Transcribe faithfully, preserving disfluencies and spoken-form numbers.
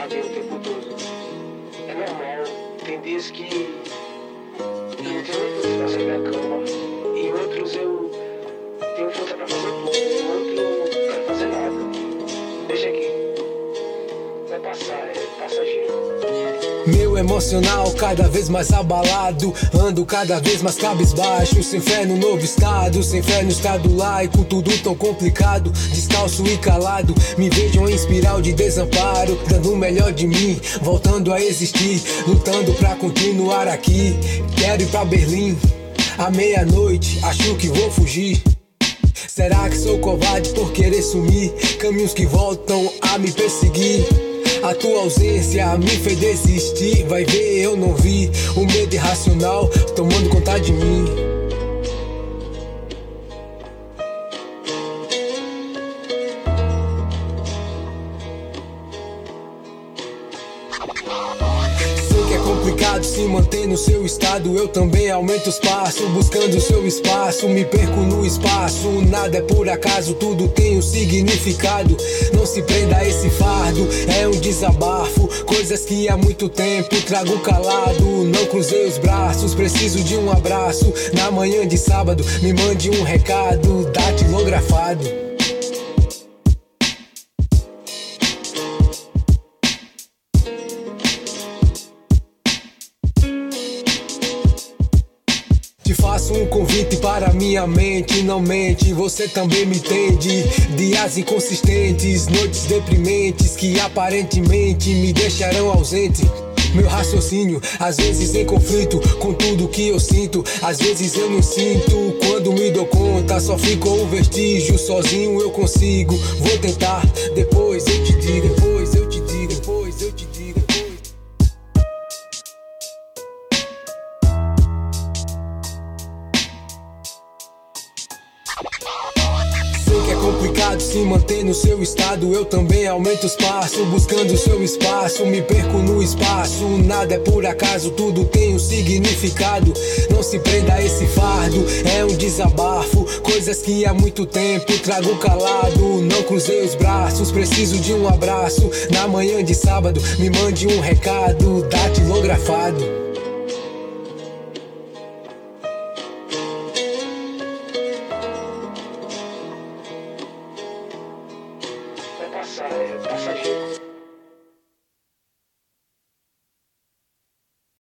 tá bem o tempo todo. É normal, tem dias que eu não tenho nem vontade de fazer minha cama, e outros eu tenho vontade pra fazer tudo, e outro eu não quero fazer nada. Deixa aqui, vai passar, é passageiro. Meu emocional cada vez mais abalado, ando cada vez mais cabisbaixo, sem fé no novo estado, sem fé no estado laico, tudo tão complicado, descalço e calado, me vejo em espiral de desamparo, dando o melhor de mim, voltando a existir, lutando pra continuar aqui, quero ir pra Berlim, à meia-noite, acho que vou fugir. Será que sou covarde por querer sumir, caminhos que voltam a me perseguir? A tua ausência me fez desistir, vai ver eu não vi o medo irracional tomando conta de mim. Sei que é complicado se manter no seu estado, eu também aumento os passos, buscando o seu espaço, me perco no espaço, nada é por acaso, tudo tem um significado, não se prenda a esse fardo, é um desabafo, coisas que há muito tempo trago calado, não cruzei os braços, preciso de um abraço, na manhã de sábado, me mande um recado, datilografado. Te faço um convite para minha mente, não mente, você também me entende. Dias inconsistentes, noites deprimentes que aparentemente me deixarão ausente. Meu raciocínio, às vezes em conflito com tudo que eu sinto, às vezes eu não sinto, quando me dou conta só ficou um vestígio, sozinho eu consigo, vou tentar, depois eu te digo, depois eu te digo, depois eu te digo, depois. Complicado se manter no seu estado, eu também aumento os passos, buscando o seu espaço, me perco no espaço, nada é por acaso, tudo tem um significado, não se prenda a esse fardo, é um desabafo, coisas que há muito tempo trago calado, não cruzei os braços, preciso de um abraço, na manhã de sábado, me mande um recado, datilografado.